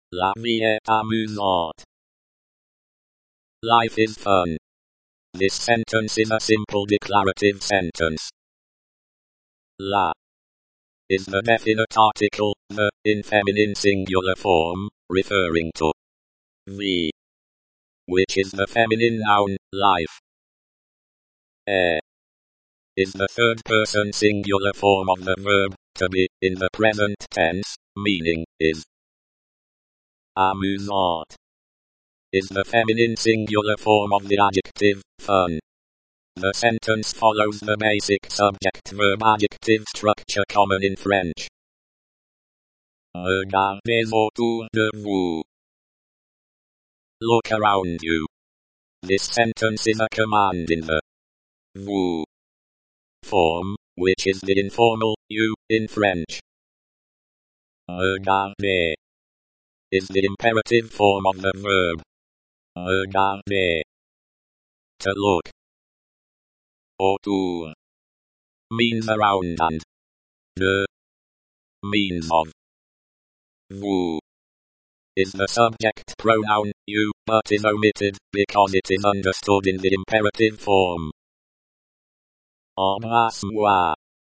La vie est amusante. Life is fun. This sentence is a simple declarative sentence. La is the definite article, the in feminine singular form, referring to vie, which is the feminine noun, life. Is the third person singular form of the verb to be in the present tense, meaning is. Amusant is the feminine singular form of the adjective fun. The sentence follows the basic subject-verb-adjective structure common in French. Regardez autour de vous. Look around you. This sentence is a command in the vous form, which is the informal you in French. Regardez is the imperative form of the verb. Regardez. To look. Autour means around and de means of. Vous is the subject pronoun you, but is omitted because it is understood in the imperative form. Embrasse-moi.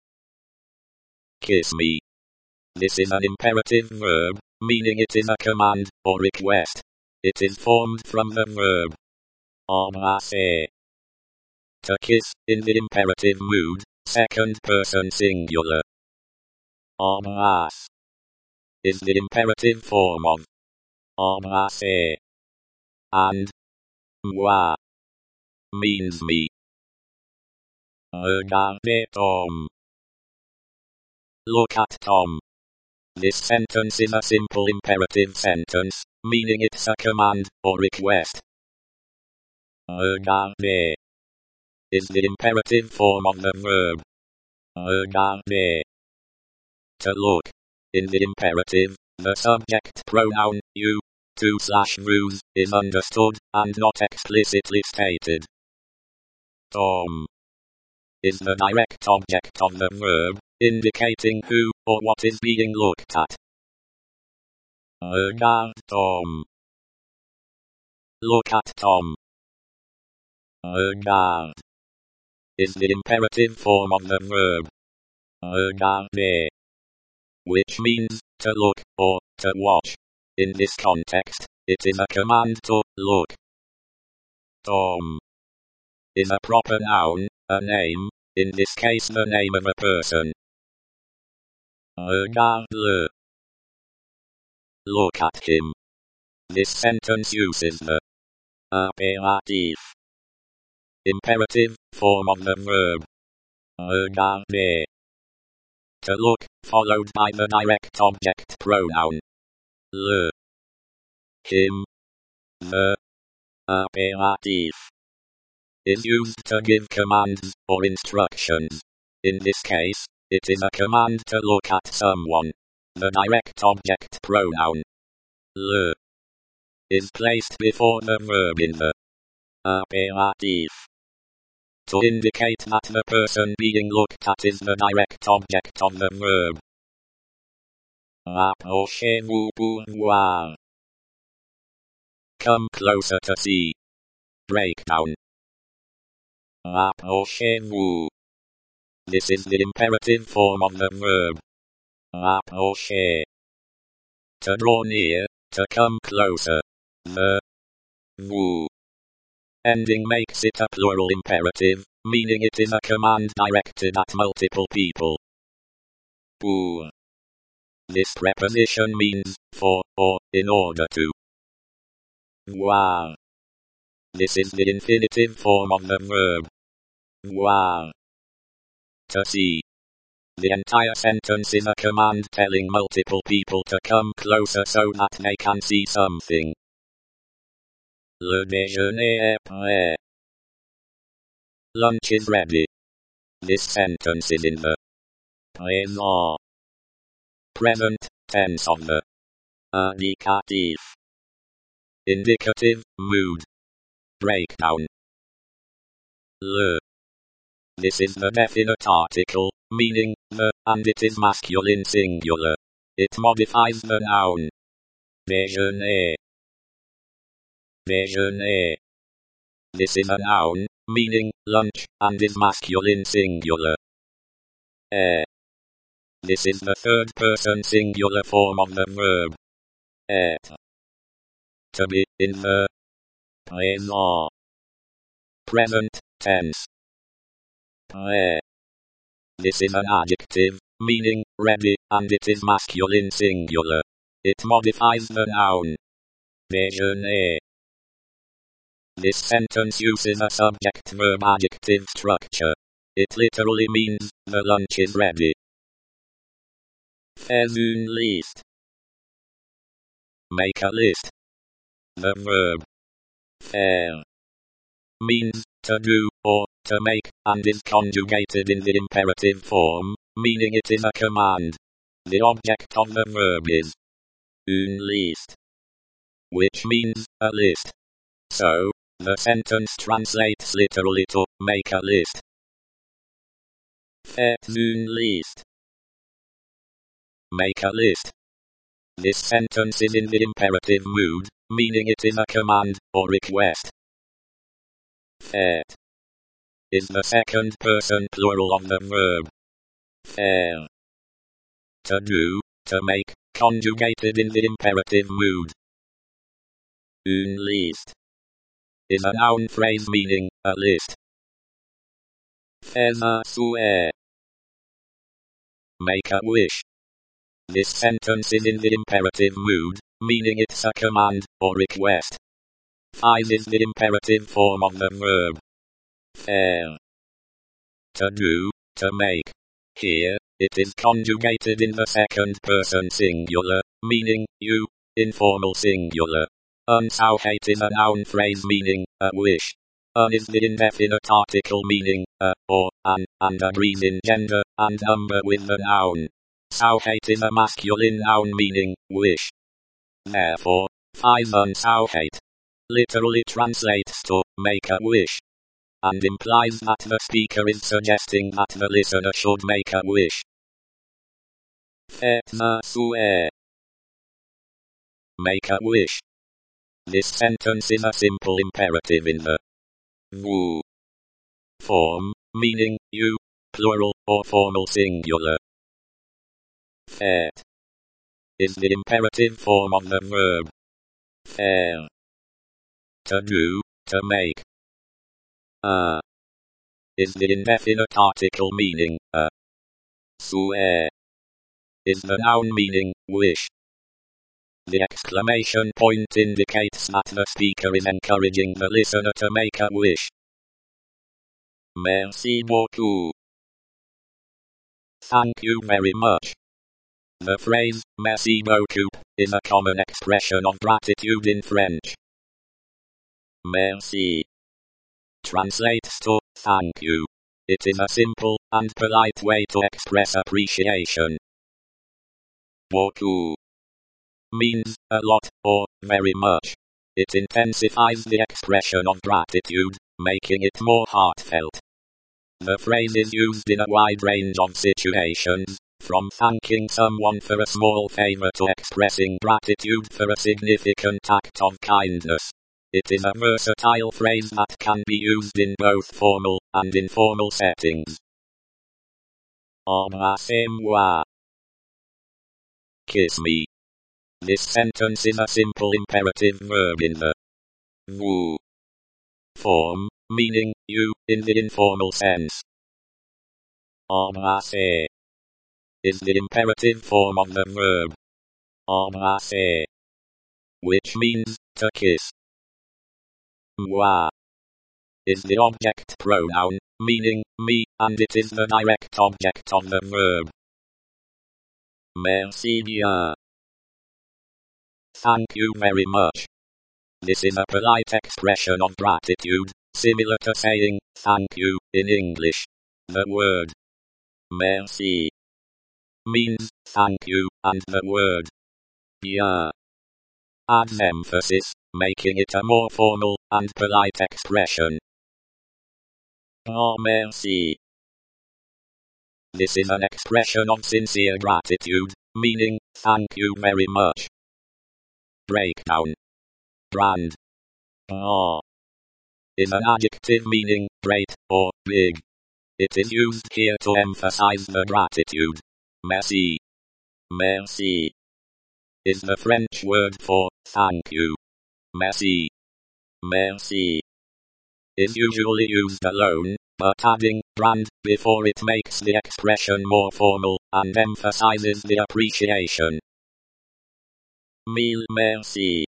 Kiss me. This is an imperative verb, meaning it is a command or request. It is formed from the verb embrasser. To kiss, in the imperative mood, second person singular. Embrasse is the imperative form of embrasser. And moi means me. Regardez Tom. Look at Tom. This sentence is a simple imperative sentence, meaning it's a command or request. Regardez is the imperative form of the verb regarder. To look. In the imperative, the subject pronoun you, to/vous, is understood, and not explicitly stated. Tom is the direct object of the verb, indicating who or what is being looked at. Regarde Tom. Look at Tom. Regarde is the imperative form of the verb regarder, which means to look or to watch. In this context, it is a command to look. Tom is a proper noun, a name, in this case the name of a person. Regarde-le. Look at him. This sentence uses the imperatif, imperative form of the verb regarder. To look, followed by the direct object pronoun le. Him. The imperatif is used to give commands or instructions. In this case, it is a command to look at someone. The direct object pronoun le is placed before the verb in the imperatif to indicate that the person being looked at is the direct object of the verb. Rapprochez-vous pour voir. Come closer to see. Breakdown. Rapprochez-vous. This is the imperative form of the verb rapprocher. To draw near, to come closer. The vous ending makes it a plural imperative, meaning it is a command directed at multiple people. Pour. This preposition means for, or in order to. Voir. This is the infinitive form of the verb voir. To see. The entire sentence is a command telling multiple people to come closer so that they can see something. Le déjeuner est prêt. Lunch is ready. This sentence is in the présent, present tense of the indicatif. Indicative, mood. Breakdown. Le. This is the definite article, meaning the, and it is masculine singular. It modifies the noun Déjeuner. Déjeuner. This is a noun, meaning lunch, and is masculine singular. This is the third person singular form of the verb être. To be, in the présent. Present tense. Prêt. This is an adjective, meaning ready, and it is masculine singular. It modifies the noun déjeuner. This sentence uses a subject-verb-adjective structure. It literally means the lunch is ready. Fais une liste. Make a list. The verb faire means to do or to make, and is conjugated in the imperative form, meaning it is a command. The object of the verb is une liste, which means a list. So, the sentence translates literally to make a list. Faites une liste. Make a list. This sentence is in the imperative mood, meaning it is a command or request. Faites is the second person plural of the verb faire. To do, to make, conjugated in the imperative mood. Une liste is a noun phrase meaning a list. Fais un souhait. Make a wish. This sentence is in the imperative mood, meaning it's a command or request. Fais is the imperative form of the verb faire. To do, to make. Here, it is conjugated in the second person singular, meaning you, informal singular. Un souhait is a noun phrase meaning a wish. Un is the indefinite article meaning a or an, and agrees in gender and number with the noun. Souhait is a masculine noun meaning wish. Therefore, fais un souhait literally translates to make a wish, and implies that the speaker is suggesting that the listener should make a wish. Faites un souhait. Make a wish. This sentence is a simple imperative in the vous form, meaning you, plural or formal singular. Faites is the imperative form of the verb faire. To do, to make. Is the indefinite article meaning a. Souhait is the noun meaning wish. The exclamation point indicates that the speaker is encouraging the listener to make a wish. Merci beaucoup. Thank you very much. The phrase merci beaucoup is a common expression of gratitude in French. Merci translates to thank you. It is a simple and polite way to express appreciation. Beaucoup means a lot or very much. It intensifies the expression of gratitude, making it more heartfelt. The phrase is used in a wide range of situations, from thanking someone for a small favor to expressing gratitude for a significant act of kindness. It is a versatile phrase that can be used in both formal and informal settings. Embrassez-moi. Kiss me. This sentence is a simple imperative verb in the vous form, meaning you in the informal sense. Embrasser is the imperative form of the verb embrasser, which means to kiss. Moi is the object pronoun, meaning me, and it is the direct object of the verb. Merci bien. Thank you very much. This is a polite expression of gratitude, similar to saying thank you in English. The word merci means thank you, and the word bien adds emphasis, making it a more formal and polite expression. Merci. This is an expression of sincere gratitude, meaning thank you very much. Breakdown. Brand. Is an adjective meaning great or big. It is used here to emphasize the gratitude. Merci. Merci is the French word for thank you. Merci. Merci is usually used alone, but adding brand before it makes the expression more formal and emphasizes the appreciation. Mille merci.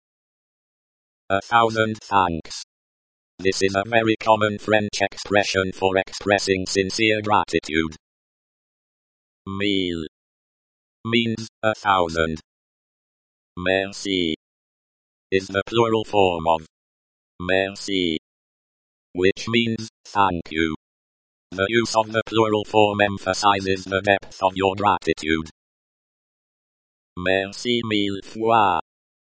1,000 thanks. This is a very common French expression for expressing sincere gratitude. Mille means 1,000. Merci is the plural form of merci, which means thank you. The use of the plural form emphasizes the depth of your gratitude. Merci mille fois.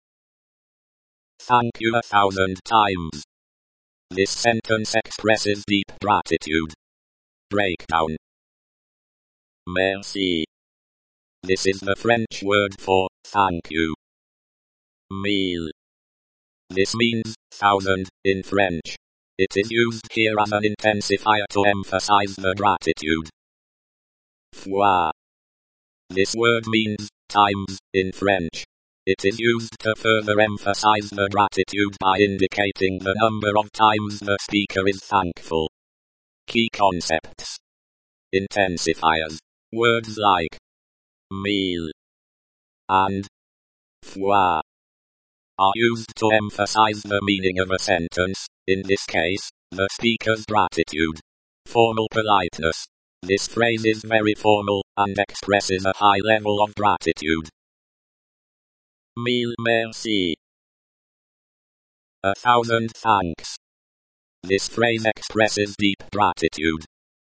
Thank you 1,000 times. This sentence expresses deep gratitude. Breakdown. Merci. This is the French word for thank you. Mille. This means 1,000 in French. It is used here as an intensifier to emphasize the gratitude. Fois. This word means times in French. It is used to further emphasize the gratitude by indicating the number of times the speaker is thankful. Key concepts. Intensifiers. Words like mille and fois are used to emphasize the meaning of a sentence, in this case, the speaker's gratitude. Formal politeness. This phrase is very formal and expresses a high level of gratitude. Mille merci. 1,000 thanks. This phrase expresses deep gratitude.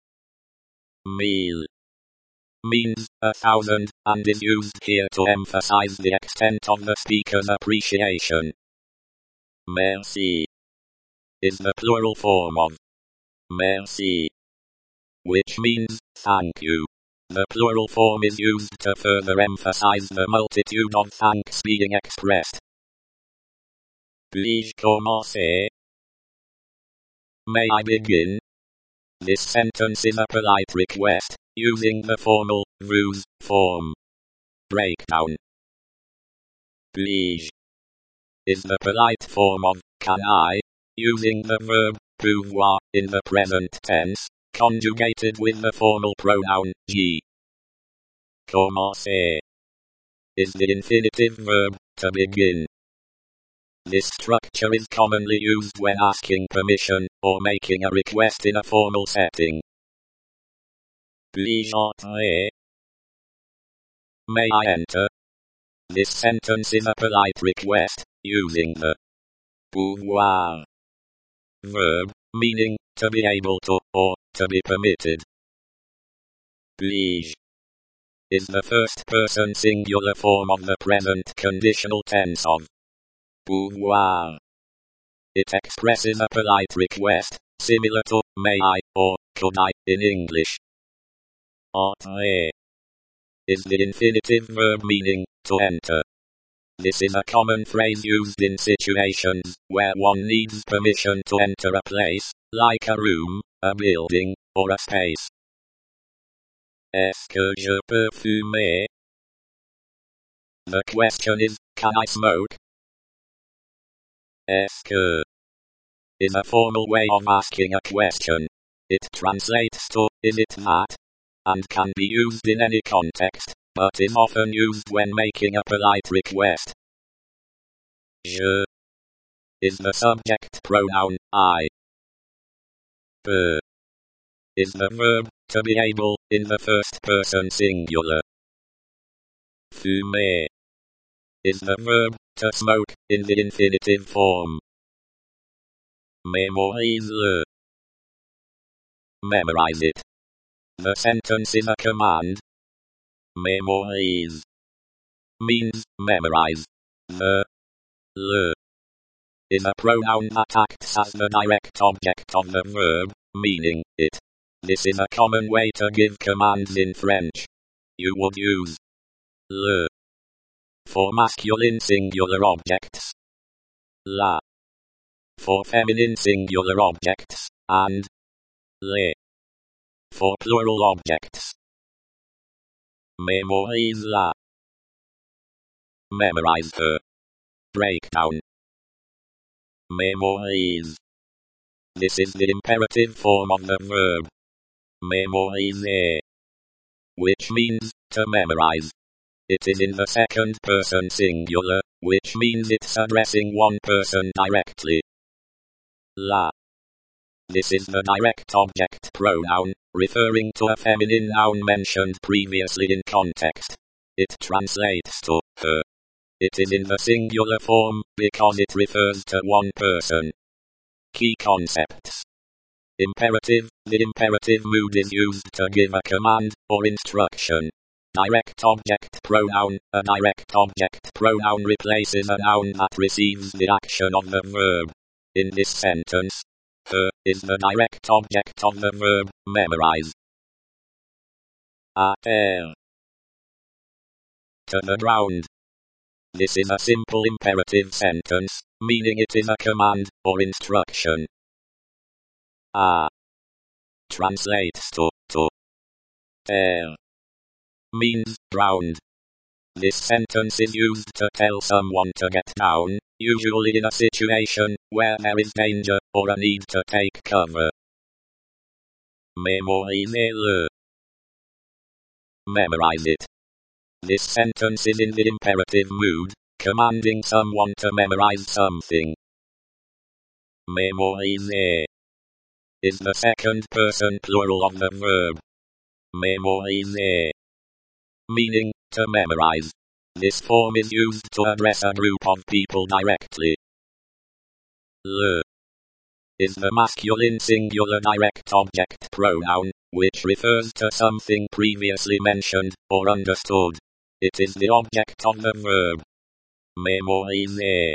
Mille means 1,000 and is used here to emphasize the extent of the speaker's appreciation. Merci is the plural form of merci, which means thank you. The plural form is used to further emphasize the multitude of thanks being expressed. Puis-je commencer? May I begin? This sentence is a polite request, using the formal vous form. Breakdown. Puis-je is the polite form of can I, using the verb pouvoir in the present tense, conjugated with the formal pronoun je. Commencer is the infinitive verb to begin. This structure is commonly used when asking permission or making a request in a formal setting. Puis-je entrer? May I enter? This sentence is a polite request, using the pouvoir verb, meaning to be able to, or to be permitted. Puis-je is the first person singular form of the present conditional tense of pouvoir. It expresses a polite request, similar to may I or could I in English. Entrer is the infinitive verb meaning to enter. This is a common phrase used in situations where one needs permission to enter a place, like a room, a building, or a space. Est-ce que je peux fumer? The question is, can I smoke? Est-ce que is a formal way of asking a question. It translates to, is it that? And can be used in any context, but is often used when making a polite request. Je is the subject pronoun I. Peux is the verb to be able in the first person singular. Fumer is the verb to smoke in the infinitive form. Mémorise-le. Memorize it. The sentence is a command. Mémorise means memorize. The le is a pronoun that acts as the direct object of the verb, meaning it. This is a common way to give commands in French. You would use le For masculine singular objects. La. For feminine singular objects, and le. For plural objects. Mémorise la. Memorize her. Breakdown. Mémorise. This is the imperative form of the verb mémoriser, which means to memorize. It is in the second person singular, which means it's addressing one person directly. La. This is the direct object pronoun, referring to a feminine noun mentioned previously in context. It translates to her. It is in the singular form, because it refers to one person. Key concepts. Imperative. The imperative mood is used to give a command, or instruction. Direct object pronoun. A direct object pronoun replaces a noun that receives the action of the verb. In this sentence, her is the direct object of the verb memorize. À terre. To the ground. This is a simple imperative sentence, meaning it is a command, or instruction. Translates to terre. Means ground. This sentence is used to tell someone to get down, usually in a situation where there is danger, or a need to take cover. Mémorisez-le. Memorize it. This sentence is in the imperative mood, commanding someone to memorize something. Mémoriser is the second person plural of the verb mémoriser, meaning to memorize. This form is used to address a group of people directly. Le is the masculine singular direct object pronoun, which refers to something previously mentioned, or understood. It is the object of the verb mémoriser.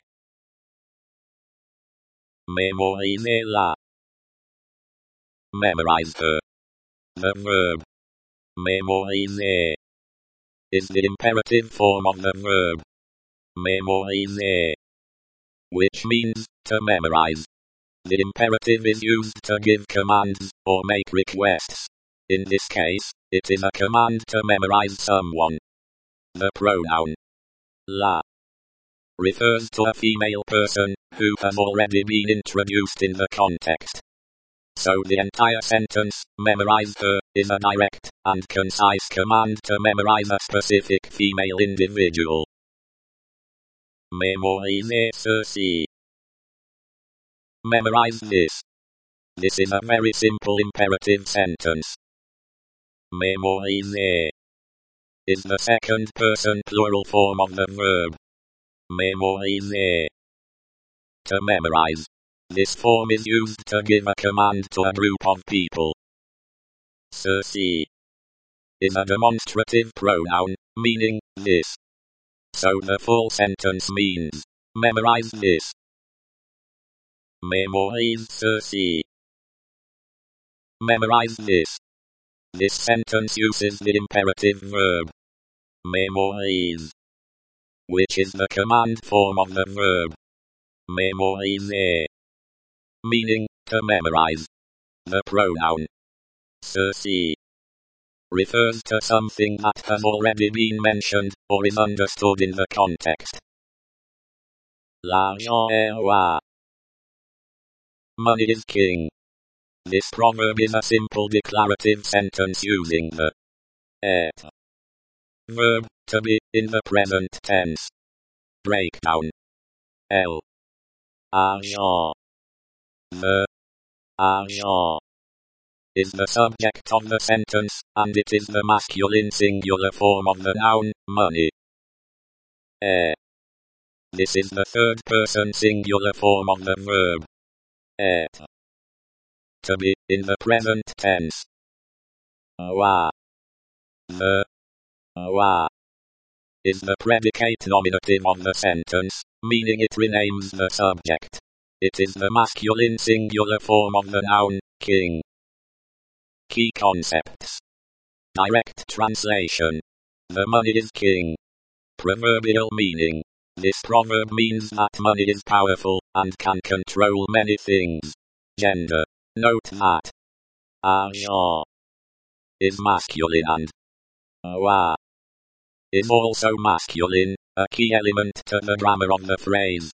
Mémorisez-la. Memorize her. The verb mémoriser is the imperative form of the verb mémoriser, which means to memorize. The imperative is used to give commands, or make requests. In this case, it is a command to memorize someone. The pronoun la refers to a female person, who has already been introduced in the context. So the entire sentence, memorize her, is a direct and concise command to memorize a specific female individual. Mémorisez ceci. Memorize this. This is a very simple imperative sentence. Mémoriser is the second person plural form of the verb mémoriser. To memorize. This form is used to give a command to a group of people. Ceci is a demonstrative pronoun, meaning this. So the full sentence means, memorize this. Mémorise ceci. Memorize this. This sentence uses the imperative verb mémorise, which is the command form of the verb mémoriser, meaning to memorize. The pronoun ceci refers to something that has already been mentioned, or is understood in the context. L'argent est roi. Money is king. This proverb is a simple declarative sentence using the être verb to be in the present tense. Breakdown. L. Argent. The argent is the subject of the sentence, and it is the masculine singular form of the noun money. This is the third person singular form of the verb être. To be in the present tense. Roi. The roi is the predicate nominative of the sentence, meaning it renames the subject. It is the masculine singular form of the noun king. Key concepts. Direct translation. The money is king. Proverbial meaning. This proverb means that money is powerful and can control many things. Gender. Note that argent is masculine and oie is also masculine, a key element to the grammar of the phrase.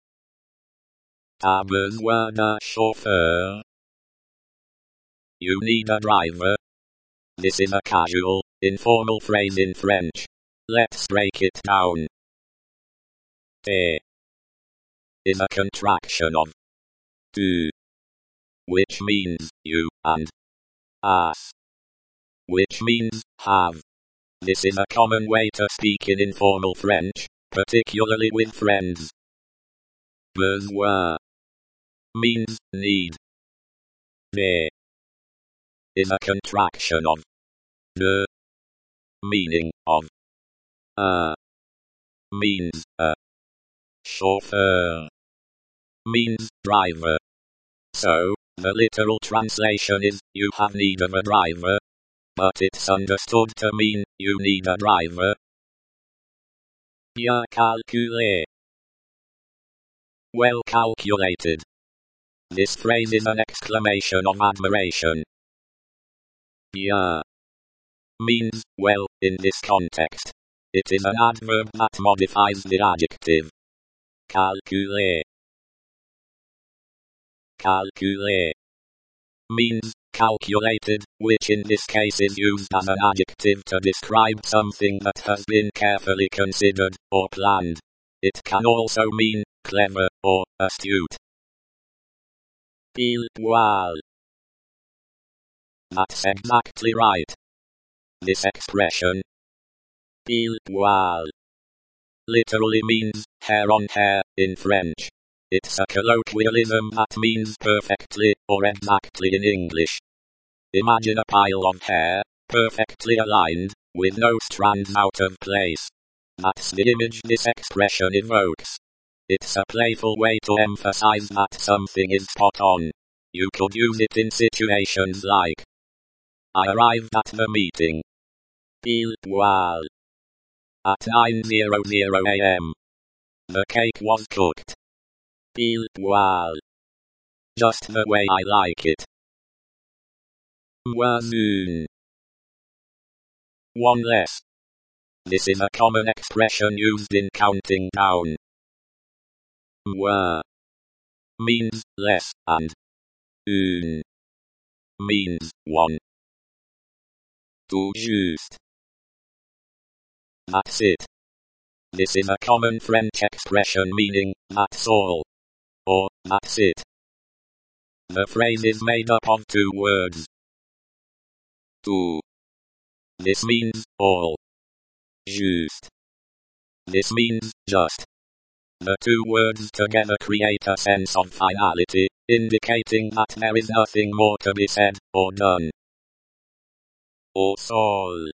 T'as besoin d'un chauffeur. You need a driver. This is a casual, informal phrase in French. Let's break it down. T'es is a contraction of tu, which means you, and as, which means have. This is a common way to speak in informal French, particularly with friends. Besoin means need. De is a contraction of de, meaning of means a. Chauffeur means driver. So, the literal translation is, you have need of a driver, but it's understood to mean, you need a driver. Bien calculé. Well calculated. This phrase is an exclamation of admiration. Bien means well in this context. It is an adverb that modifies the adjective. Calculé. Calculé means calculated, which in this case is used as an adjective to describe something that has been carefully considered or planned. It can also mean clever or astute. Pile poil. That's exactly right. This expression, pile poil, literally means hair on hair in French. It's a colloquialism that means perfectly or exactly in English. Imagine a pile of hair, perfectly aligned, with no strands out of place. That's the image this expression evokes. It's a playful way to emphasize that something is spot on. You could use it in situations like, I arrived at the meeting. Pile poil. At 9:00 a.m. The cake was cooked. Pile poil. Just the way I like it. Moins une. One less. This is a common expression used in counting down. Moins means less and une means one. Tout juste. That's it. This is a common French expression meaning, that's all. Or, that's it. The phrase is made up of two words. Tout. This means all. Juste. This means just. The two words together create a sense of finality, indicating that there is nothing more to be said or done. Au sol.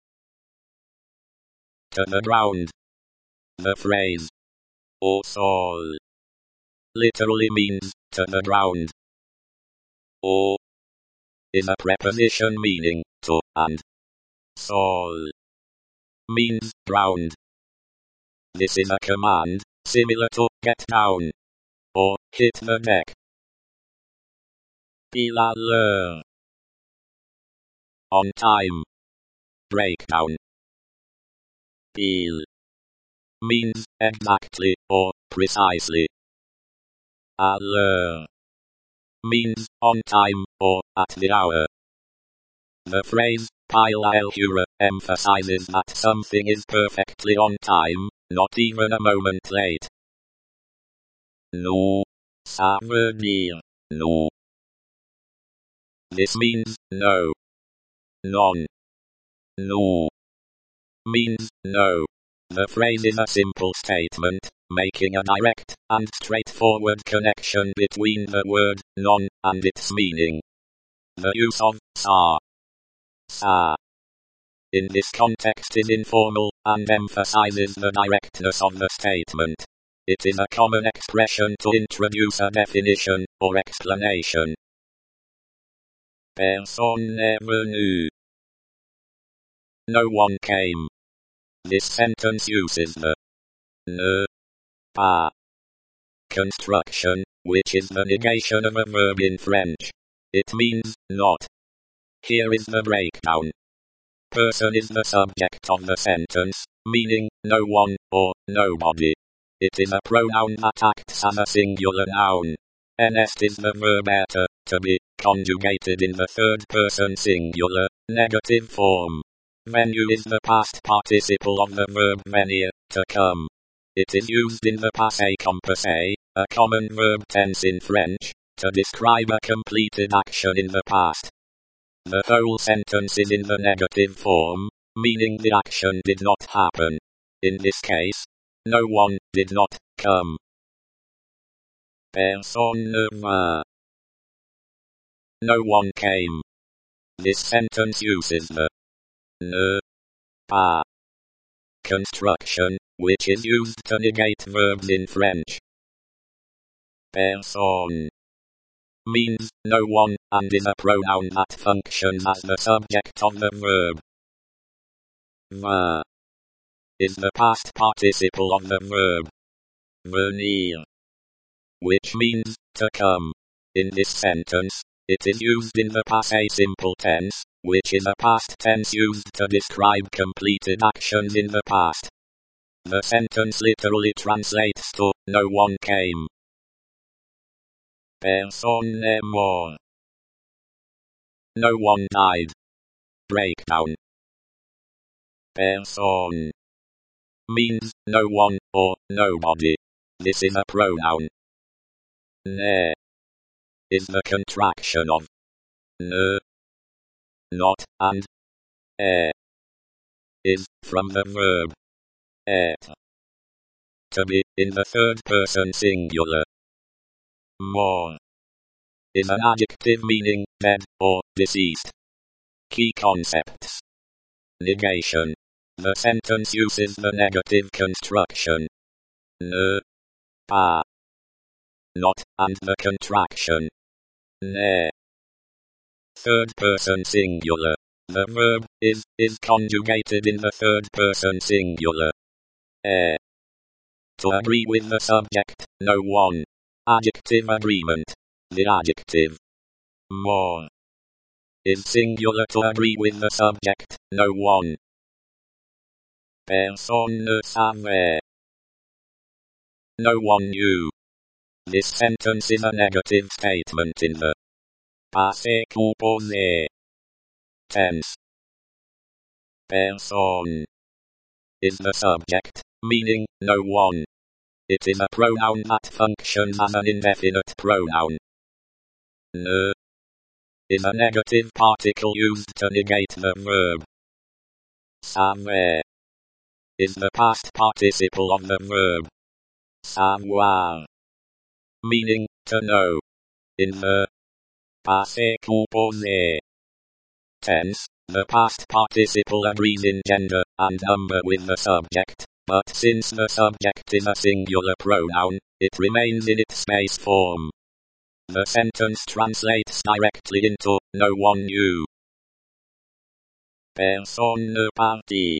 To the ground. The phrase au sol literally means to the ground. Au is a preposition meaning to, and sol means ground. This is a command, similar to get down or hit the deck. Pile à l'heure. On time. Breakdown. Pile means exactly or precisely. À l'heure means on time or at the hour. The phrase pile à l'heure emphasizes that something is perfectly on time, not even a moment late. No. Ça veut dire no. This means no. None. No means no. The phrase is a simple statement, making a direct and straightforward connection between the word none and its meaning. The use of ça in this context is informal and emphasizes the directness of the statement. It is a common expression to introduce a definition or explanation. Personne n'est venu. No one came. This sentence uses the Ne pas. Construction, which is the negation of a verb in French. It means not. Here is the breakdown. Person is the subject of the sentence, meaning no one or nobody. It is a pronoun that acts as a singular noun. Est is the verb être, to be, conjugated in the third person singular, negative form. Venu is the past participle of the verb venir, to come. It is used in the passé composé, a common verb tense in French, to describe a completed action in the past. The whole sentence is in the negative form, meaning the action did not happen. In this case, no one did not come. Personne ne vint. No one came. This sentence uses the ne pas construction, which is used to negate verbs in French. Personne means no one, and is a pronoun that functions as the subject of the verb. Vint is the past participle of the verb venir, which means to come. In this sentence, it is used in the passé simple tense, which is a past tense used to describe completed actions in the past. The sentence literally translates to no one came. Personne n'est mort. No one died. Breakdown. Personne means no one or nobody. This is a pronoun. Ne is the contraction of ne, not, and is from the verb être, to be, in the third person singular. Mort is an adjective meaning dead or deceased. Key concepts. Negation. The sentence uses the negative construction ne pas, not, and the contraction ne. Third person singular. The verb is conjugated in the third person singular. To agree with the subject, no one. Adjective agreement. The adjective mort is singular to agree with the subject, no one. Personne ne savait. No one knew. This sentence is a negative statement in the passé composé tense. Personne is the subject, meaning no one. It is a pronoun that functions as an indefinite pronoun. Ne is a negative particle used to negate the verb. Savait is the past participle of the verb savoir, meaning to know. In the passé composé tense, the past participle agrees in gender and number with the subject, but since the subject is a singular pronoun, it remains in its space form. The sentence translates directly into no one knew. Personne ne partit.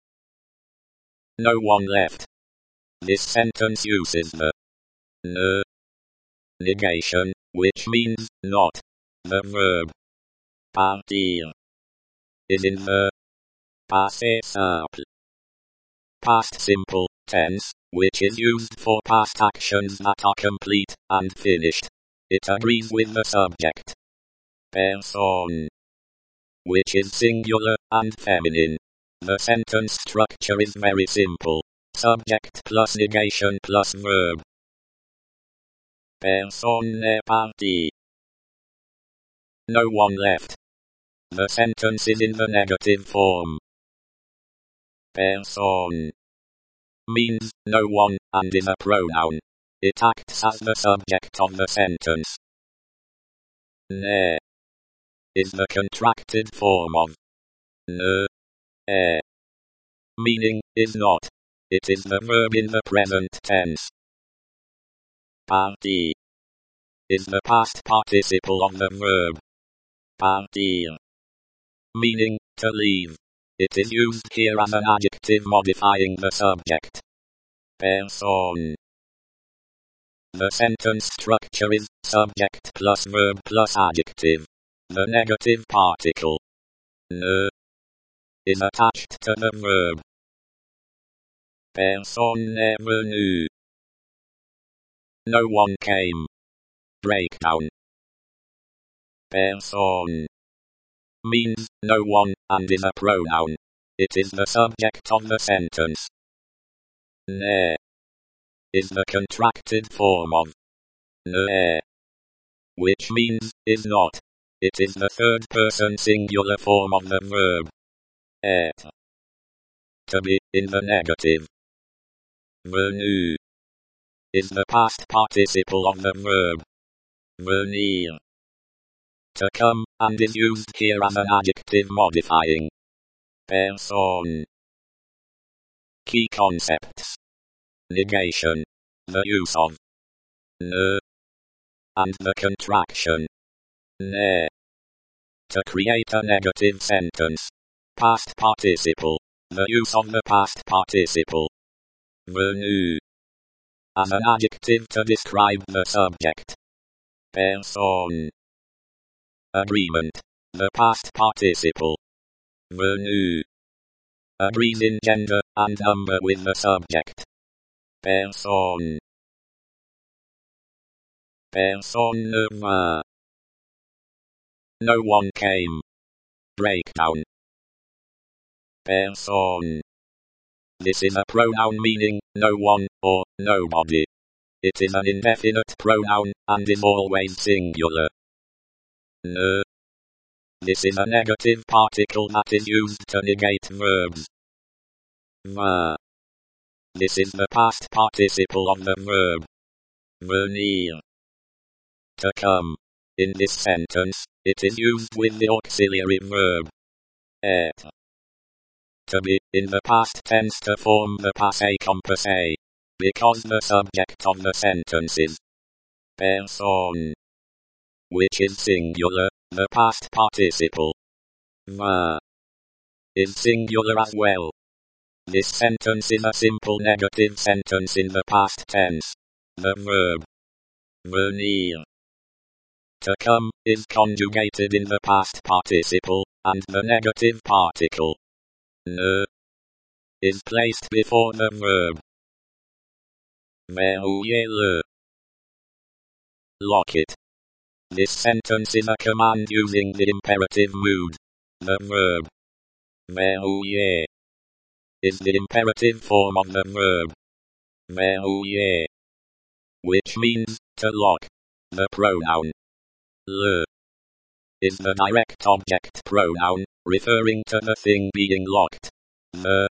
No one left. This sentence uses the ne negation, which means not. The verb partir is in the passé simple past simple tense, which is used for past actions that are complete and finished. It agrees with the subject personne, which is singular and feminine. The sentence structure is very simple. Subject plus negation plus verb. Personne n'est parti. No one left. The sentence is in the negative form. Personne means no one and is a pronoun. It acts as the subject of the sentence. Ne is the contracted form of ne, meaning is not. It is the verb in the present tense. Partir is the past participle of the verb partir, meaning to leave. It is used here as an adjective modifying the subject. Person. The sentence structure is subject plus verb plus adjective. The negative particle ne is attached to the verb. Personne n'est venu. No one came. Breakdown. Personne means no one and is a pronoun. It is the subject of the sentence. Ne is the contracted form of ne, which means is not. It is the third person singular form of the verb être, to be, in the negative. Venu is the past participle of the verb venir, to come, and is used here as an adjective modifying person. Key concepts: negation, the use of ne, and the contraction ne, to create a negative sentence. Past participle, the use of the past participle venu as an adjective to describe the subject. Person. Agreement, the past participle venu agrees in gender and number with the subject. Personne. Personne ne vint. No one came. Breakdown. Personne. This is a pronoun meaning no one or nobody. It is an indefinite pronoun and is always singular. Ne. This is a negative particle that is used to negate verbs. Vint. This is the past participle of the verb venir, to come. In this sentence, it is used with the auxiliary verb être, to be, in the past tense to form the passé composé, because the subject of the sentence is personne, which is singular. The past participle vint is singular as well. This sentence is a simple negative sentence in the past tense. The verb venir, to come, is conjugated in the past participle, and the negative particle ne is placed before the verb. Verrouillez-le. Lock it. This sentence is a command using the imperative mood. The verb verrouiller is the imperative form of the verb verrouiller, which means to lock. The pronoun le is the direct object pronoun, referring to the thing being locked. The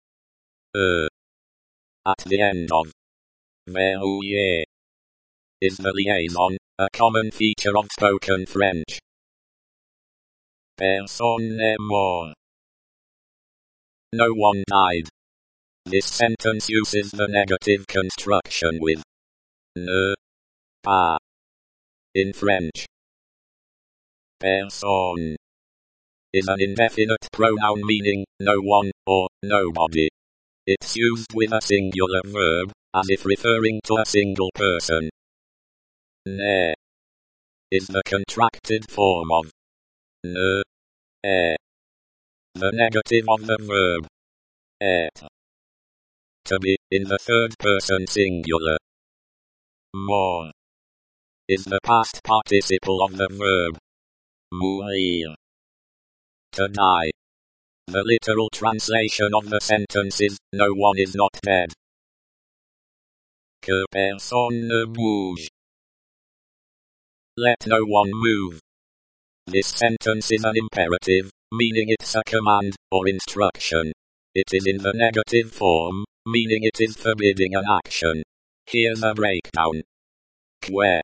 at the end of verrouiller is the liaison, a common feature of spoken French. Personne n'est mort. No one died. This sentence uses the negative construction with ne pas in French. Personne is an indefinite pronoun meaning no one or nobody. It's used with a singular verb, as if referring to a single person. Ne is the contracted form of ne est, the negative of the verb être, to be, in the third person singular. Mort is the past participle of the verb mourir, to die. The literal translation of the sentence is, no one is not dead. Que personne ne bouge. Let no one move. This sentence is an imperative, meaning it's a command, or instruction. It is in the negative form, meaning it is forbidding an action. Here's a breakdown. Que.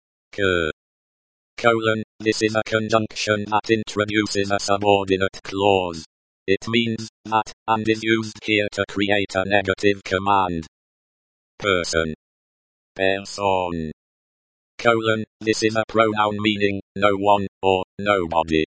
This is a conjunction that introduces a subordinate clause. It means that, and is used here to create a negative command. Person. Personne. This is a pronoun meaning no one or nobody.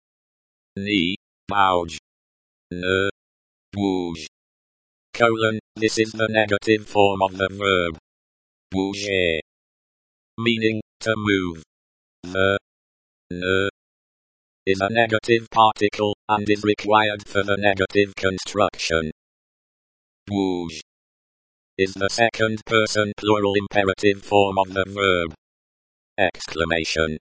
Ni bouge. Ne bouge. This is the negative form of the verb bouger, meaning to move. The ne is a negative particle and is required for the negative construction. Bouge is the second person plural imperative form of the verb exclamation.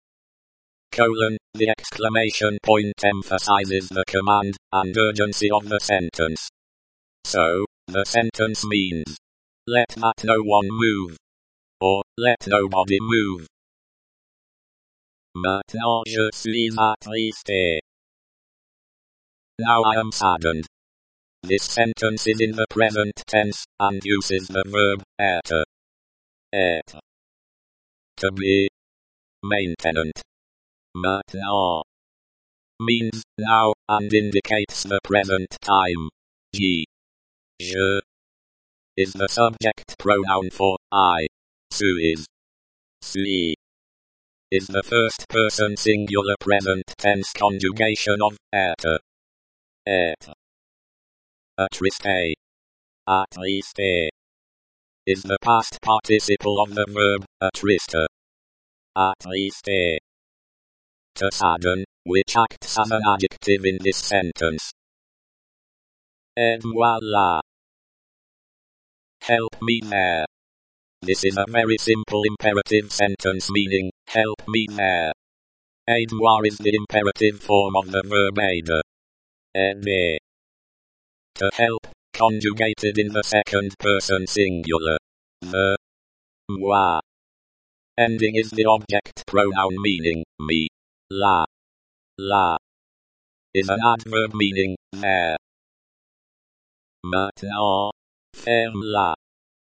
The exclamation point emphasizes the command and urgency of the sentence. So, the sentence means, let that no one move, or let nobody move. Maintenant je suis attristé. Now I am saddened. This sentence is in the present tense and uses the verb être. Être. To be. Maintenant. Maintenant means now and indicates the present time. Je is the subject pronoun for I. Suis is the first person singular present tense conjugation of être. Être. Attristé. Attristé is the past participle of the verb attrister. Attristé. To sadden, which acts as an adjective in this sentence. Aide-moi là. Help me there. This is a very simple imperative sentence meaning, help me there. Aide-moi is the imperative form of the verb aider. Aider. To help, conjugated in the second person singular. The moi ending is the object pronoun meaning, me. La is an adverb meaning, there. Maintenant, ferme-la.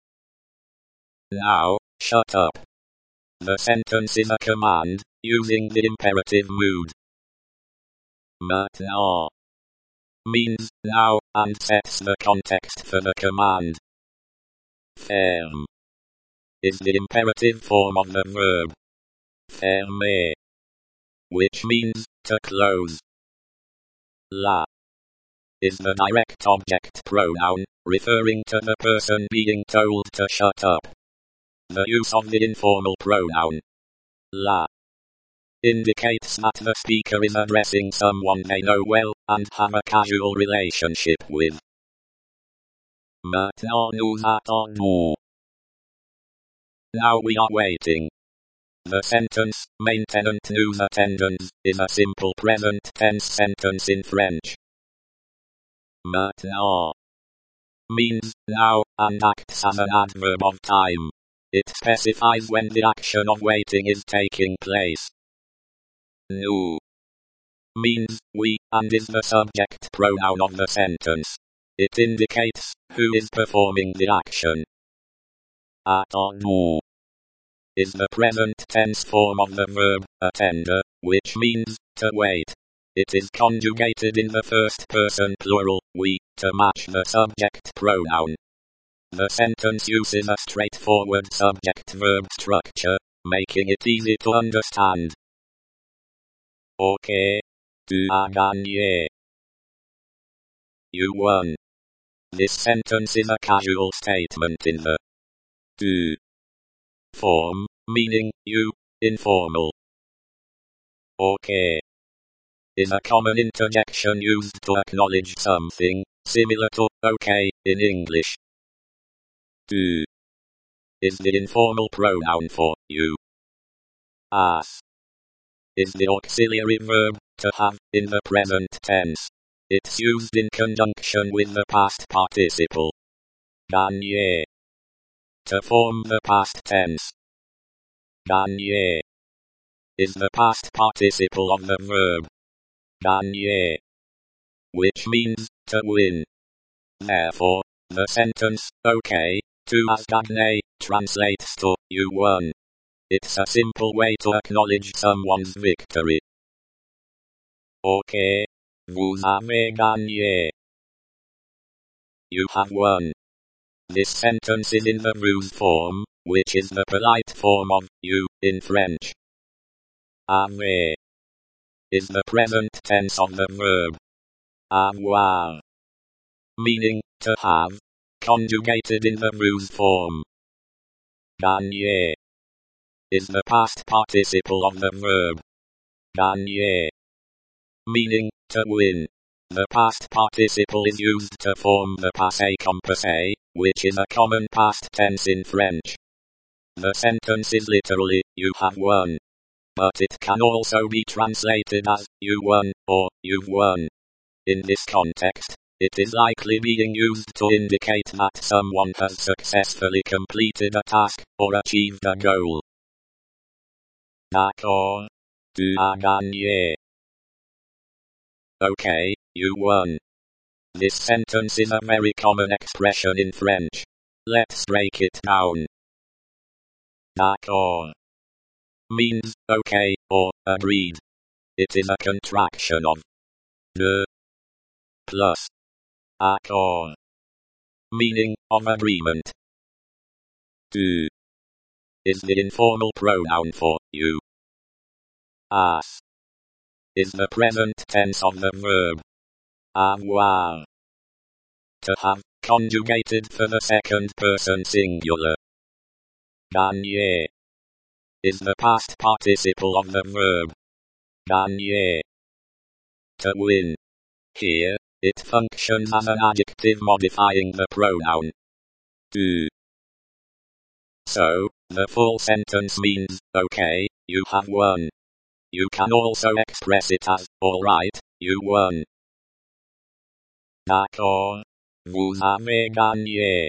Now, shut up. The sentence is a command, using the imperative mood. Maintenant means now and sets the context for the command. Ferme is the imperative form of the verb fermer, which means to close. La is the direct object pronoun, referring to the person being told to shut up. The use of the informal pronoun la indicates that the speaker is addressing someone they know well and have a casual relationship with. Maintenant nous attendons. Now we are waiting. The sentence, maintenant nous attendons, is a simple present tense sentence in French. Maintenant means now and acts as an adverb of time. It specifies when the action of waiting is taking place. Nous means we and is the subject pronoun of the sentence. It indicates who is performing the action. Attendons is the present tense form of the verb attendre, which means to wait. It is conjugated in the first person plural, we, to match the subject pronoun. The sentence uses a straightforward subject-verb structure, making it easy to understand. Ok, tu as gagné. You won. This sentence is a casual statement in the tu form, meaning you, informal. Ok is a common interjection used to acknowledge something, similar to okay in English. Tu is the informal pronoun for you. As is the auxiliary verb to have in the present tense. It's used in conjunction with the past participle gagner to form the past tense. Gagner is the past participle of the verb gagner, which means to win. Therefore, the sentence, okay, tu as gagné, translates to, you won. It's a simple way to acknowledge someone's victory. Ok, vous avez gagné. You have won. This sentence is in the vous form, which is the polite form of you in French. Avez is the present tense of the verb avoir, meaning to have, conjugated in the ruse form. Gagner is the past participle of the verb gagner, meaning to win. The past participle is used to form the passé composé, which is a common past tense in French. The sentence is literally, you have won. But it can also be translated as, you won, or, you've won. In this context, it is likely being used to indicate that someone has successfully completed a task, or achieved a goal. D'accord, tu as gagné. Okay, you won. This sentence is a very common expression in French. Let's break it down. D'accord means okay or agreed. It is a contraction of de plus accord, meaning of agreement. Tu is the informal pronoun for you. As is the present tense of the verb avoir, to have, conjugated for the second person singular. Gagner is the past participle of the verb gagner, to win. Here, it functions as an adjective modifying the pronoun tu. So, the full sentence means, okay, you have won. You can also express it as, alright, you won. D'accord, vous avez gagné.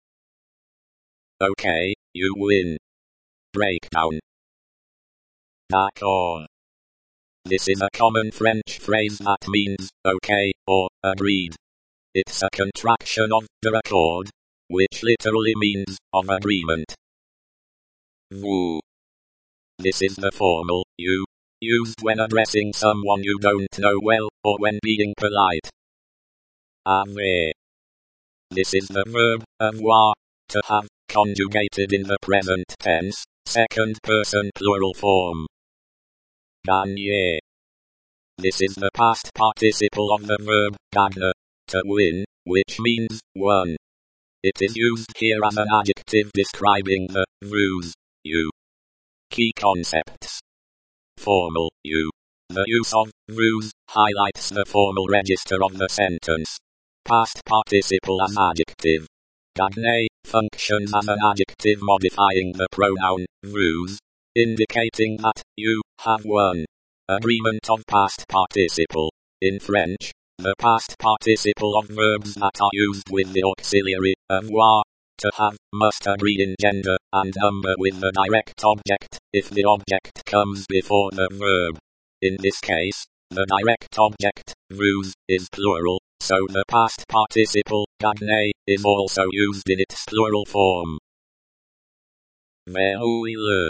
Okay, you win. Breakdown. D'accord. This is a common French phrase that means, okay, or, agreed. It's a contraction of de accord, which literally means, of agreement. Vous. This is the formal, you, used when addressing someone you don't know well, or when being polite. Avez. This is the verb, avoir, to have, conjugated in the present tense, second person plural form. Gagner. This is the past participle of the verb gagner, to win, which means won. It is used here as an adjective describing the ruse, you. Key concepts. Formal, you. The use of ruse highlights the formal register of the sentence. Past participle as adjective. Gagner functions as an adjective modifying the pronoun ruse, indicating that you have won. Agreement of past participle. In French, the past participle of verbs that are used with the auxiliary avoir, to have, must agree in gender and number with the direct object, if the object comes before the verb. In this case, the direct object, ruse, is plural, so the past participle, gagner, is also used in its plural form. Verrouille-le.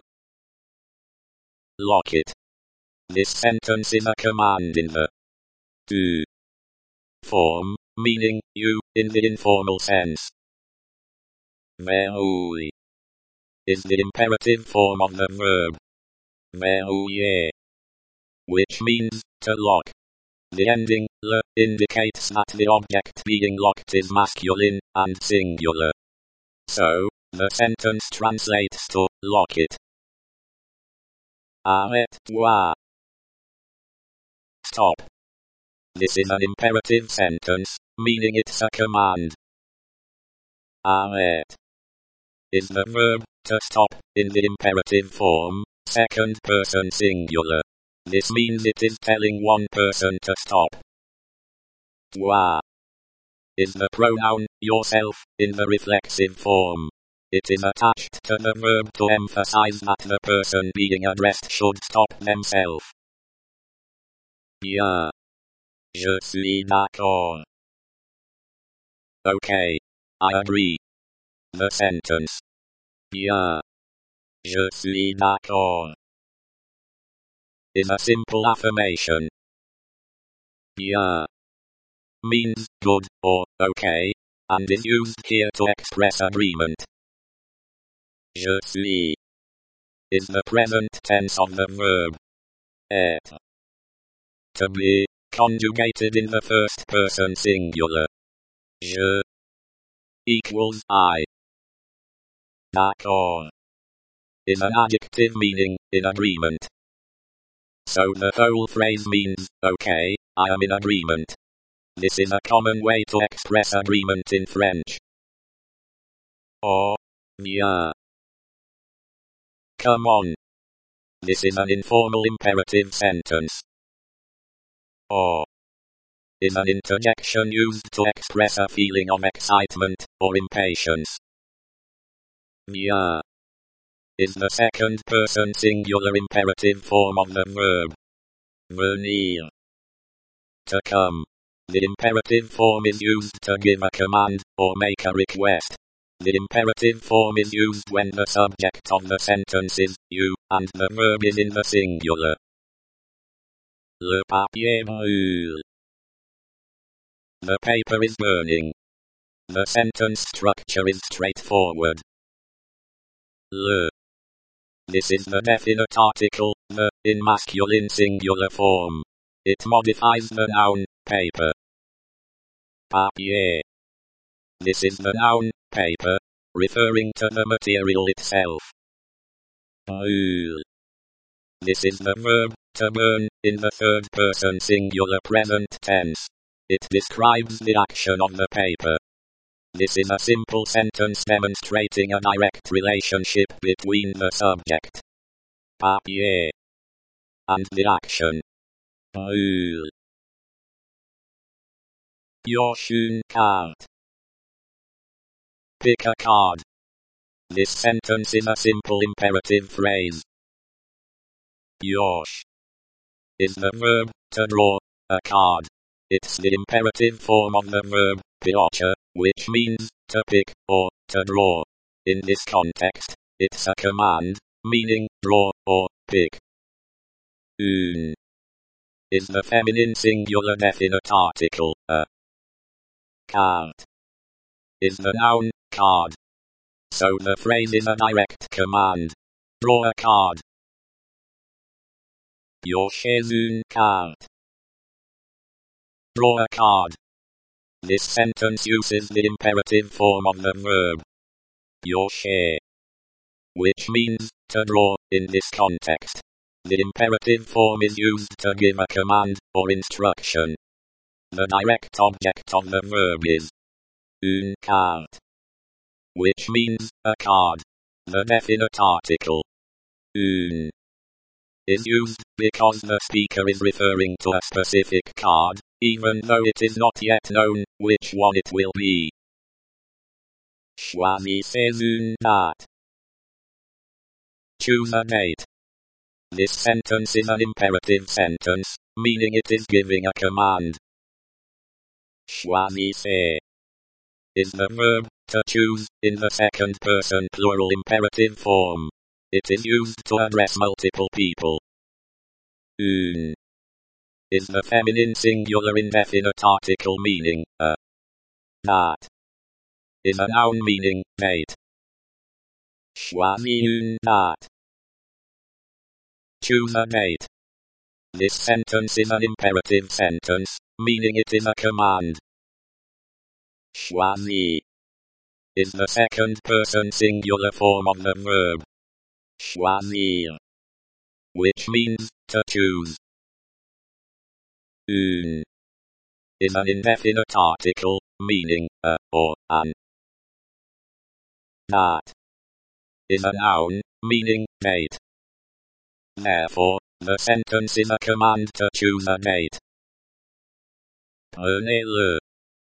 Lock it. This sentence is a command in the tu form, meaning you, in the informal sense. Verrouille is the imperative form of the verb verrouiller, which means to lock. The ending le indicates that the object being locked is masculine and singular. So, the sentence translates to lock it. Arrête-toi. Stop. This is an imperative sentence, meaning it's a command. Arrête is the verb to stop in the imperative form, second person singular. This means it is telling one person to stop. Toi is the pronoun yourself in the reflexive form. It is attached to the verb to emphasize that the person being addressed should stop themselves. Bien. Je suis d'accord. Okay. I agree. The sentence. Bien. Je suis d'accord is a simple affirmation. Bien means good or okay, and is used here to express agreement. Je suis is the present tense of the verb être, to be, conjugated in the first person singular. Je equals I. D'accord is an adjective meaning in agreement. So the whole phrase means, okay, I am in agreement. This is a common way to express agreement in French. Or, bien. Come on. This is an informal imperative sentence. Or is an interjection used to express a feeling of excitement or impatience. Bien is the second person singular imperative form of the verb venir, to come. The imperative form is used to give a command or make a request. The imperative form is used when the subject of the sentence is you and the verb is in the singular. Le papier brûle. The paper is burning. The sentence structure is straightforward. Le. This is the definite article, the, in masculine singular form. It modifies the noun, paper. Papier. This is the noun, paper, referring to the material itself. Brûle. This is the verb, to burn, in the third person singular present tense. It describes the action of the paper. This is a simple sentence demonstrating a direct relationship between the subject, papier, and the action, brûle. Pioche une carte. Pick a card. This sentence is a simple imperative phrase. Pioche is the verb, to draw, a card. It's the imperative form of the verb, piocher, which means, to pick, or, to draw. In this context, it's a command, meaning, draw, or, pick. Une is the feminine singular definite article, a. Carte is the noun, card. So the phrase is a direct command. Draw a card. Piochez une carte. Draw a card. This sentence uses the imperative form of the verb piocher, which means, to draw, in this context. The imperative form is used to give a command, or instruction. The direct object of the verb is une carte, which means, a card. The definite article, une, is used because the speaker is referring to a specific card, even though it is not yet known which one it will be. Choisissez une date. Choose a date. This sentence is an imperative sentence, meaning it is giving a command. Choisissez is the verb, to choose, in the second person plural imperative form. It is used to address multiple people. Une is the feminine singular indefinite article meaning, a. Date is a noun meaning, date. Choisis une date. Choose a date. This sentence is an imperative sentence, meaning it is a command. Choisis is the second person singular form of the verb choisir, which means, to choose. Une is an indefinite article, meaning, a, or, an. Date is a noun, meaning, date. Therefore, the sentence is a command to choose a date. Prenez-le.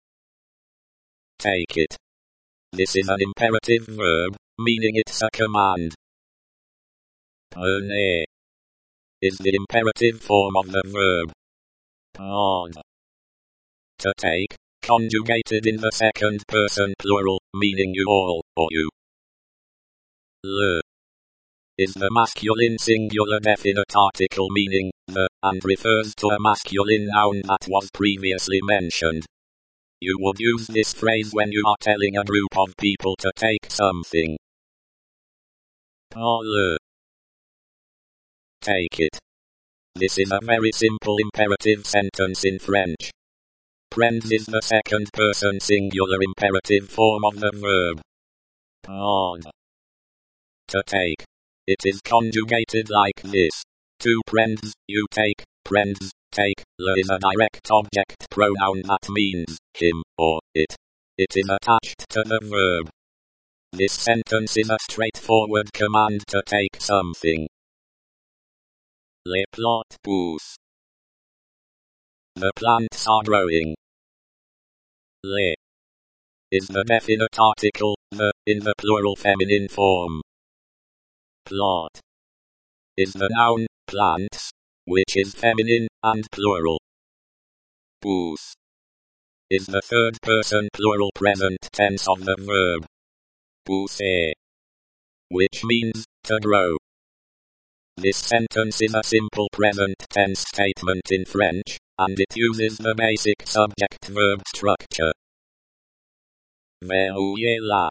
Take it. This is an imperative verb, meaning it's a command. Prenez is the imperative form of the verb prendre, to take, conjugated in the second person plural, meaning you all, or you. Le is the masculine singular definite article meaning, the, and refers to a masculine noun that was previously mentioned. You would use this phrase when you are telling a group of people to take something. Prends-le. Take it. This is a very simple imperative sentence in French. prends is the second person singular imperative form of the verb prod. To take. It is conjugated like this. To prends, you take, prends, take. Le is a direct object pronoun that means him or it. It is attached to the verb. This sentence is a straightforward command to take something. Les plantes poussent. The plants are growing. Les is the definite article, the, in the plural feminine form. Plante is the noun, plants, which is feminine and plural. Pousse is the third person plural present tense of the verb pousser, which means to grow. This sentence is a simple present tense statement in French, and it uses the basic subject-verb structure. Verrouillez-la.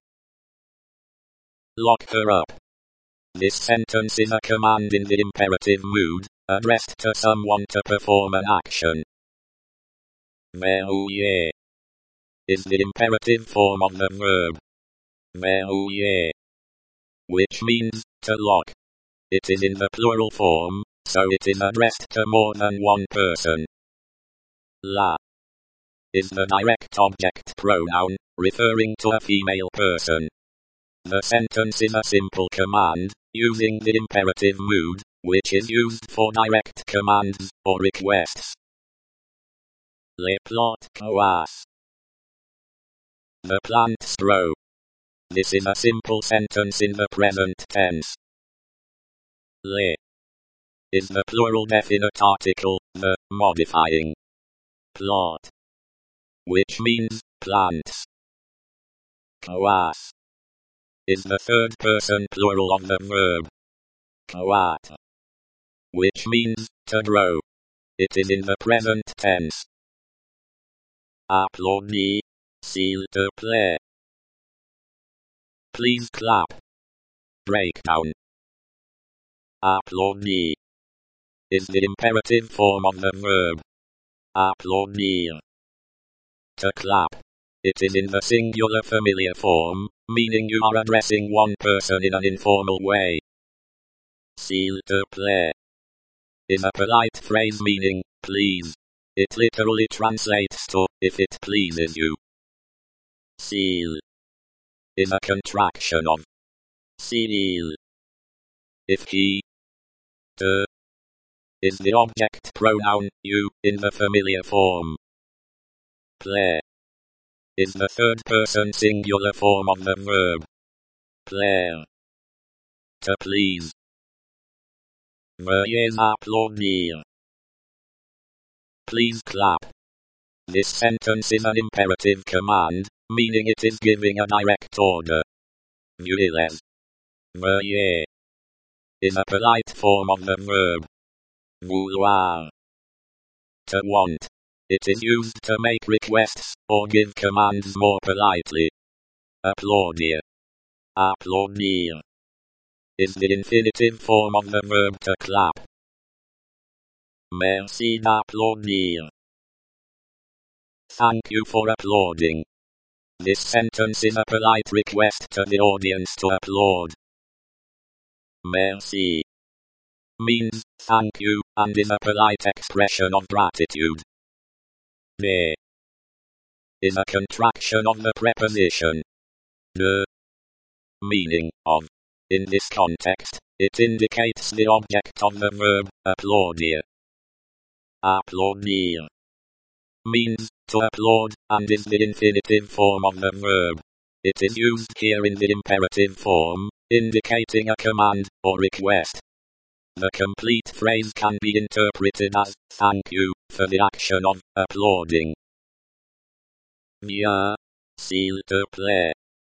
Lock her up. This sentence is a command in the imperative mood, addressed to someone to perform an action. Verrouiller is the imperative form of the verb verrouiller, which means to lock. It is in the plural form, so it is addressed to more than one person. La is the direct object pronoun, referring to a female person. The sentence is a simple command, using the imperative mood, which is used for direct commands or requests. Les plantes croissent. The plants grow. This is a simple sentence in the present tense. Les is the plural definite article, the modifying plante, which means plants. Croissent is the third person plural of the verb croître, which means to grow. It is in the present tense. Applaudis, s'il te plaît. Please clap. Breakdown. Applaudis is the imperative form of the verb applaudir. To clap. It is in the singular familiar form, meaning you are addressing one person in an informal way. S'il te plaît is a polite phrase meaning, please. It literally translates to, if it pleases you. S'il is a contraction of s'il. If he, te, is the object pronoun, you, in the familiar form. Plaire is the third person singular form of the verb plaire. To please. Veuillez applaudir. Please clap. This sentence is an imperative command, meaning it is giving a direct order. Veuillez. Veuillez is a polite form of the verb vouloir. To want. It is used to make requests, or give commands more politely. Applaudir. Applaudir is the infinitive form of the verb to clap. Merci d'applaudir. Thank you for applauding. This sentence is a polite request to the audience to applaud. Merci means thank you, and is a polite expression of gratitude. De is a contraction of the preposition de, meaning of. In this context, it indicates the object of the verb applaudir. Applaudir means to applaud, and is the infinitive form of the verb. It is used here in the imperative form, indicating a command or request. The complete phrase can be interpreted as, thank you, for the action of applauding. Viens, s'il te plaît.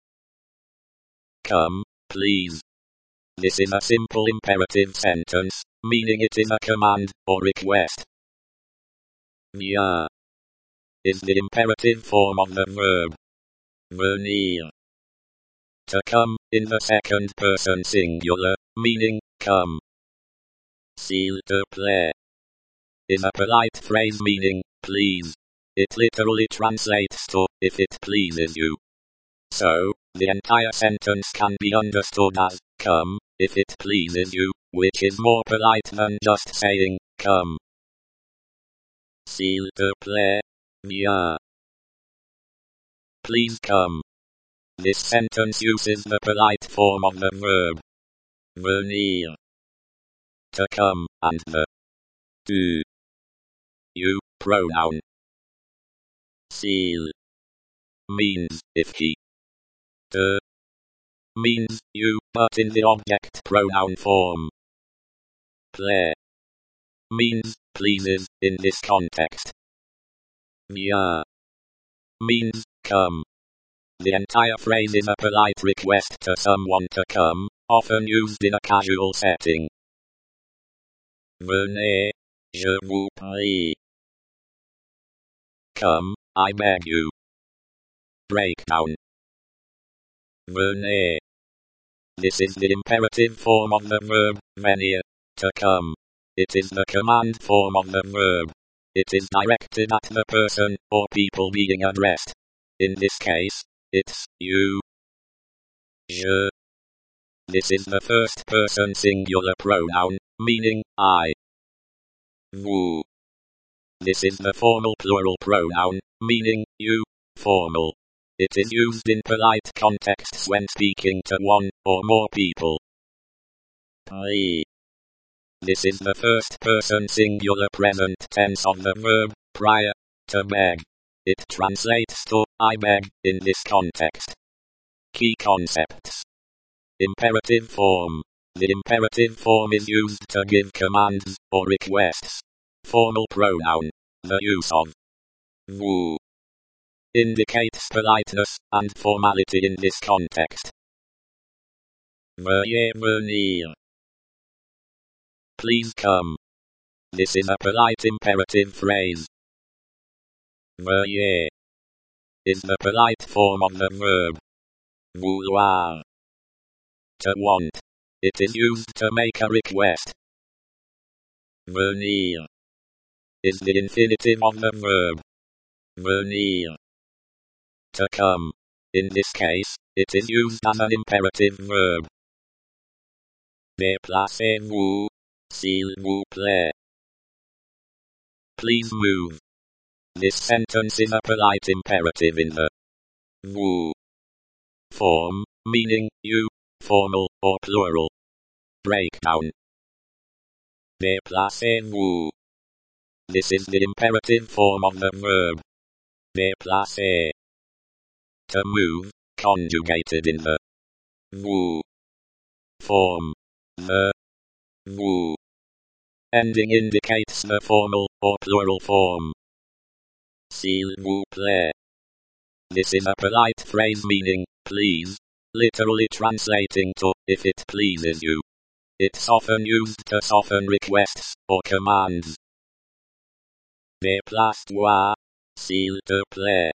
Come, please. This is a simple imperative sentence, meaning it is a command or request. Viens is the imperative form of the verb venir. To come, in the second person singular, meaning come. S'il te plaît is a polite phrase meaning, please. It literally translates to, if it pleases you. So, the entire sentence can be understood as, come, if it pleases you, which is more polite than just saying, come. S'il te plaît, viens. Please come. This sentence uses the polite form of the verb venir, to come, and the tu, you pronoun. S'il means if he. Te means you, but in the object pronoun form. Plaît means pleases in this context. Viens means come. The entire phrase is a polite request to someone to come, often used in a casual setting. Venez, je vous prie. Come, I beg you. Breakdown. Venez. This is the imperative form of the verb venir, to come. It is the command form of the verb. It is directed at the person or people being addressed. In this case, it's you. Je. This is the first person singular pronoun, meaning I. Vous. This is the formal plural pronoun, meaning you, formal. It is used in polite contexts when speaking to one or more people. Prie. This is the first person singular present tense of the verb prior, to beg. It translates to I beg in this context. Key concepts. Imperative form. The imperative form is used to give commands or requests. Formal pronoun. The use of vous indicates politeness and formality in this context. Veuillez venir. Please come. This is a polite imperative phrase. Veuillez is the polite form of the verb vouloir, to want. It is used to make a request. Venir is the infinitive of the verb venir, to come. In this case, it is used as an imperative verb. Déplacez-vous, s'il vous plaît. Please move. This sentence is a polite imperative in the vous form, meaning you, formal or plural. Breakdown. Déplacez-vous. This is the imperative form of the verb déplacer, to move, conjugated in the vous form. The vous ending indicates the formal or plural form. S'il vous plaît. This is a polite phrase meaning please, literally translating to if it pleases you. It's often used to soften requests or commands. Déplace-toi, s'il te plaît.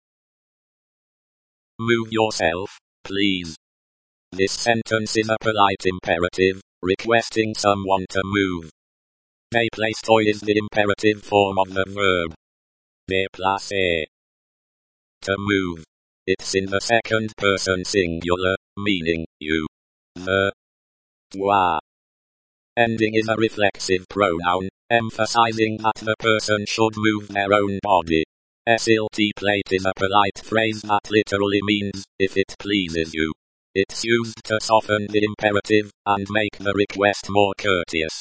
Move yourself, please. This sentence is a polite imperative, requesting someone to move. Déplace-toi is the imperative form of the verb déplacer, to move. It's in the second person singular, meaning you. The toi ending is a reflexive pronoun, emphasizing that the person should move their own body. S'il te plaît is a polite phrase that literally means, if it pleases you. It's used to soften the imperative and make the request more courteous.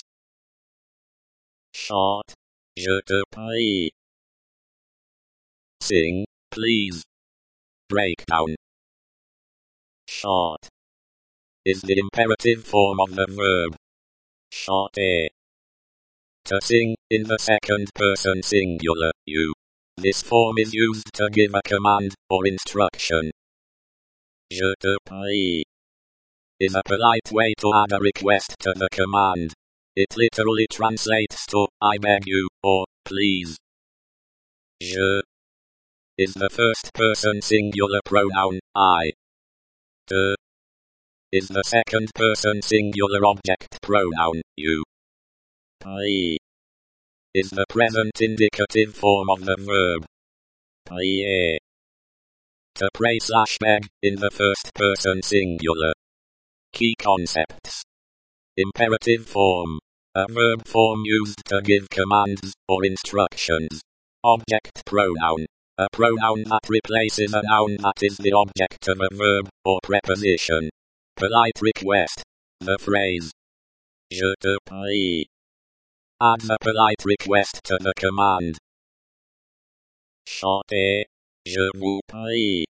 Chante, je te prie. Sing, please. Breakdown. Chante is the imperative form of the verb chanter, to sing, in the second person singular, you. This form is used to give a command or instruction. Je te prie is a polite way to add a request to the command. It literally translates to I beg you or please. Je is the first person singular pronoun I. Te is the second person singular object pronoun you. Prie is the present indicative form of the verb prie. To pray/beg, in the first person singular. Key concepts. Imperative form. A verb form used to give commands or instructions. Object pronoun. A pronoun that replaces a noun that is the object of a verb or preposition. Polite request. The phrase Je te prie adds a polite request to the command. Chantez, je vous prie.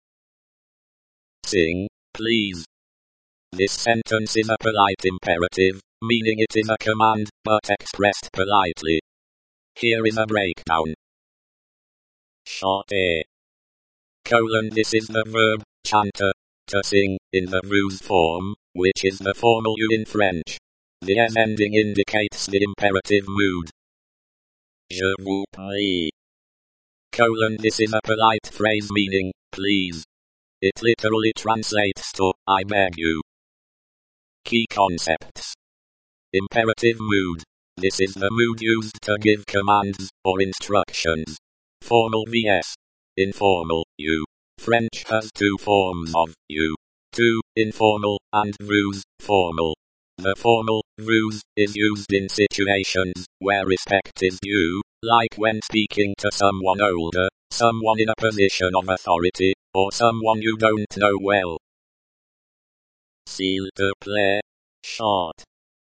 Sing, please. This sentence is a polite imperative, meaning it is a command, but expressed politely. Here is a breakdown. Chanter. This is the verb, chanter, to sing, in the ruse form, which is the formal U in French. The S ending indicates the imperative mood. Je vous prie. This is a polite phrase meaning, please. It literally translates to, I beg you. Key concepts. Imperative mood. This is the mood used to give commands or instructions. Formal vs. Informal U. French has two forms of U. 2, informal, and ruse, formal. The formal, ruse, is used in situations where respect is due, like when speaking to someone older, someone in a position of authority, or someone you don't know well. S'il te plaît, chante.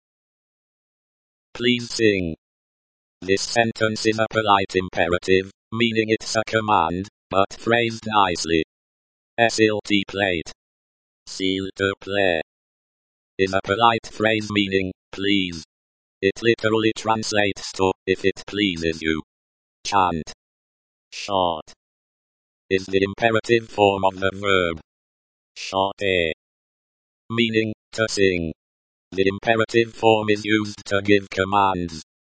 Please sing. This sentence is a polite imperative, meaning it's a command, but phrased nicely. S'il te plaît. S'il te plaît is a polite phrase meaning, please. It literally translates to, if it pleases you. Chant. Chante is the imperative form of the verb chanter, meaning, to sing. The imperative form is used to give commands,